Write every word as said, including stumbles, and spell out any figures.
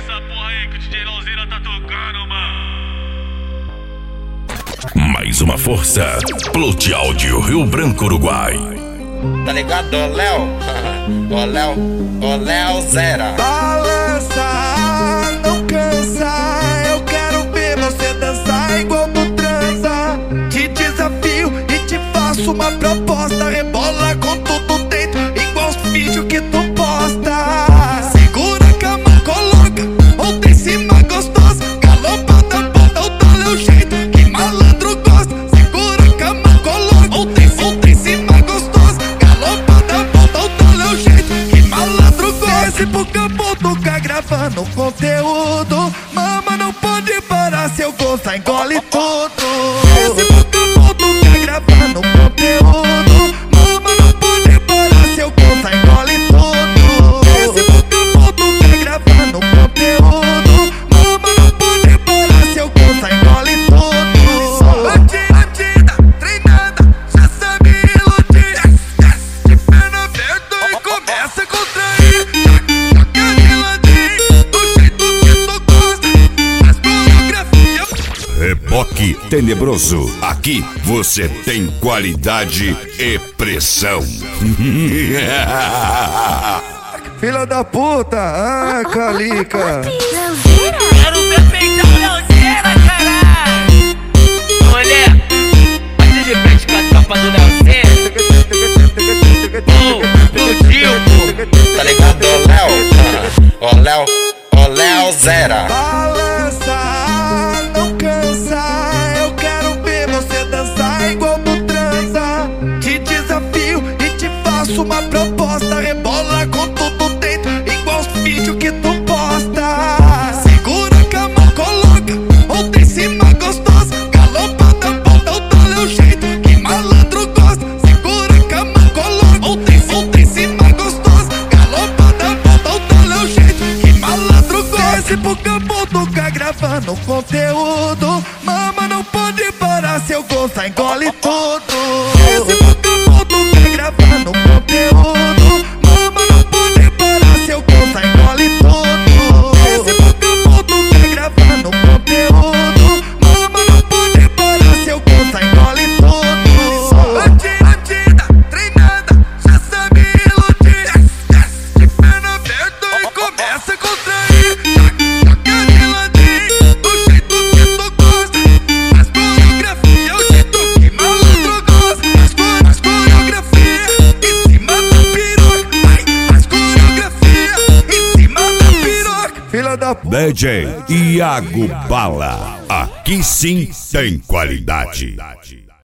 essa porra aí que o D J Lauzeira tá tocando, mano. Mais uma força. Plute Áudio Rio Branco, Uruguai. Tá ligado, ô Léo? Ô Léo, ô Léo Zera. Balança, não cansa. Eu quero ver você dançar igual tu transa. Te desafio e te faço uma proposta. Rebola com tudo dentro, igual os vídeos que tu posta. Segura a cama, coloca outra em cima gostosa. Galopada, bota o dole é o jeito que malandro gosta. Segura a cama, coloca outra em outra em cima gostosa. Galopada, bota o dole é o jeito que malandro gosta. Desce pro campo, toca gravando conteúdo. Mama, não pode parar, se eu gostar engole tudo. Desce pro campo, toca gravando conteúdo. Mama, não pode parar, se eu gostar engole tudo. Desce pro campo, toca gravando conteúdo. Mama, não pode parar, se eu gostar engole tudo. Bandida, treinada, já sabe iludir. De perna aberta e começa a contrair. Joga de ladinho, do jeito que tu gosta. Faz coreografia. Reboque Tenebroso. Aqui você tem qualidade e pressão. Filha da puta, ah, Calica. Quero ver peitar o Lauzeira, caralho. Olha, bate de frente com a tropa do Lauzeira. Explodiu, pô. Tá ligado, ô Léo? Ô Léo, ô Léo Zera. Balança, não cansa. Eu quero ver você dançar igual tu transa. Te desafio e te faço uma proposta. Rebola com tudo dentro, igual os vídeos que tu posta. Segura a cama, coloca outra em cima gostosa. Galopada, bota o dole é o jeito que malandro gosta. Segura a cama, coloca outra em outra em cima gostosa. Galopada, bota o dole é o jeito que malandro gosta. Desce pro campo, toca gravando conteúdo. Mama, não pode parar, se eu gostar engole tudo. Desce pro campo, toca gravando conteúdo. Mama, não pode parar, se eu gostar engole tudo. Desce pro campo, toca gravando conteúdo. Mama, não pode parar, se eu gostar engole tudo. Bandida, treinada, já sabe iludir. De perna aberta e começa a contrair. Joga de ladinho, do jeito que tu gosta. Faz coreografia, é o jeito que malandro gosta. Faz faz coreografia em cima da piroca. Ai, faz coreografia em cima da piroca. Filha da puta. D J Iago Bala. Aqui sim tem qualidade.